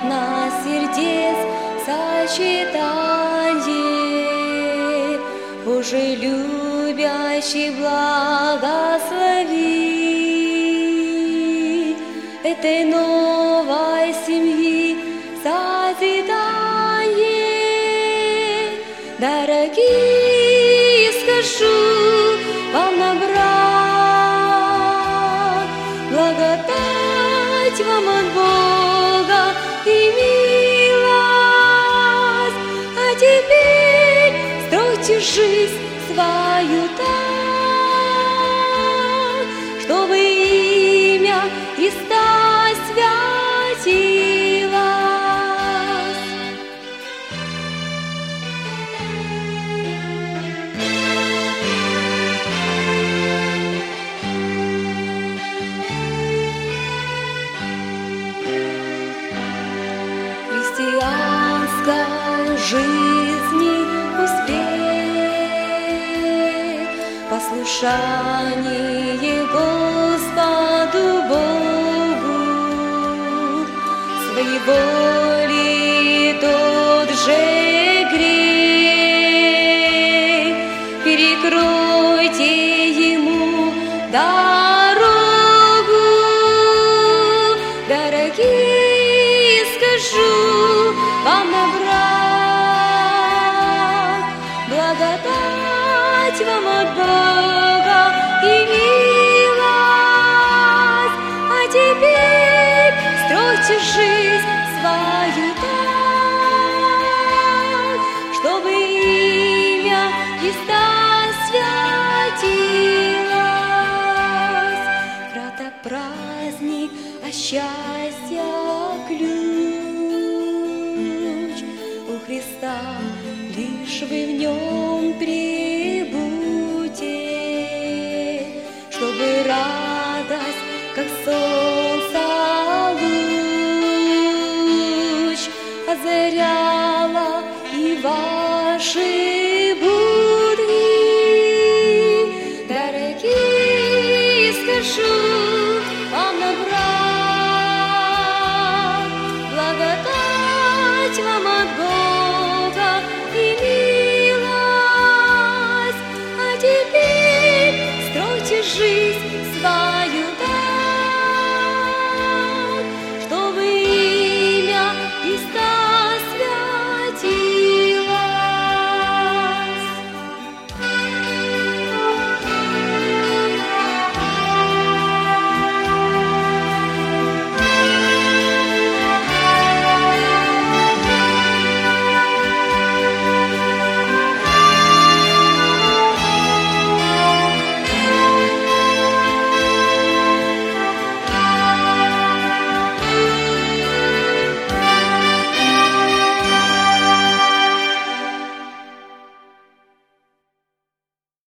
нас сердец сочетание. Боже, любящий, благослови этой новой семьи созидание. Дорогие, скажу вам на брак, благодать вам от Бога и милость. А теперь стройте жизнь свою так, чтобы имя Христа святилось. Христианской жизни успех, послушание Господу Богу, своей воли тот же грех, перекройте ему дорогу. Дорогие, скажу вам на брак, благодать вам от Бога и милость. А теперь стройте жизнь свою так, чтобы имя Христа святилось. Брата, праздник, а счастья ключ у Христа, лишь вы в нем пребудьте, чтобы радость, как солнце луч, озаряла и ваши будни. Дорогие, скажу